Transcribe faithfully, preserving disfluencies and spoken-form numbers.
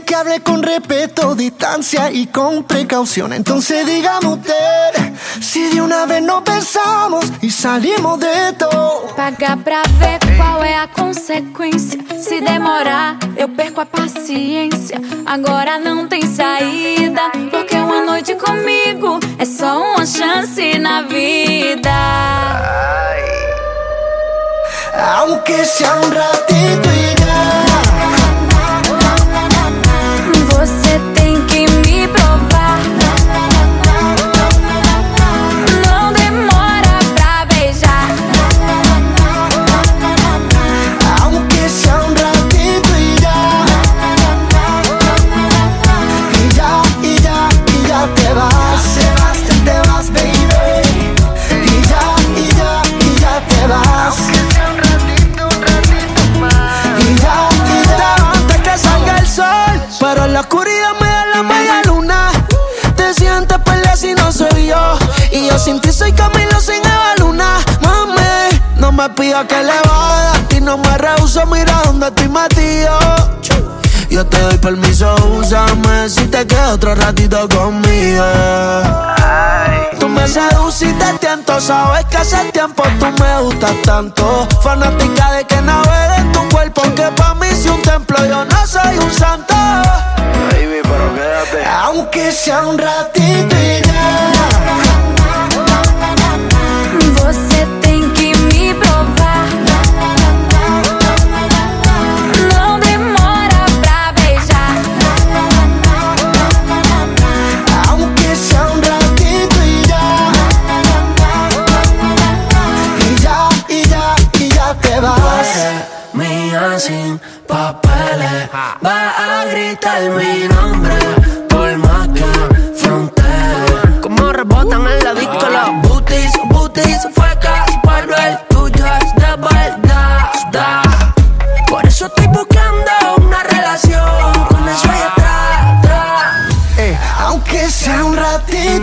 que hable con respeto, distancia y con precaución. Entonces dígame usted, si de una vez nos besamos e salimos de todo. Paga pra ver qual é a consequência. Se demorar, eu perco a paciência. Agora não tem saída, porque uma noite comigo é só uma chance na vida. Aunque sea un ratito y ya. Você tem que me provar. Não demora pra beijar. Aunque sea un ratito y ya. Y ya, y ya, y ya te vas. Te vas, te, te vas, baby. Y ya, y ya, y ya te vas. Aunque sea un ratito, un ratito más. Y ya, y ya, antes que salga el sol. Pero en la oscuridad me da la media luna. Te sientes perder si no soy yo. Y yo sin ti soy Camilo sin Eva Luna. Mami, no me pidas que le vaya. Y no me rehuso, mira dónde estoy metido. Yo te doy permiso, úsame si te quedas otro ratito conmigo. Tú me seduces y te tiento. Sabes que hace tiempo tú me gustas tanto. Fanática de que navegue en tu cuerpo, que pa' mí si un templo, yo no soy un santo. Baby, pero quédate. Aunque sea un ratito y ya. Você tem que me provar. Não demora pra beijar. Aunque sea un ratito y ya. Y ya, y ya, y ya te vas. Mía sin papeles, va a gritar mi nombre por más que fronteras. Como rebotan en la disco los booties, booties, fuecas, pero el tuyo es de verdad, da. Por eso estoy buscando una relación con eso allá atrás, atrás. Eh, aunque sea un ratito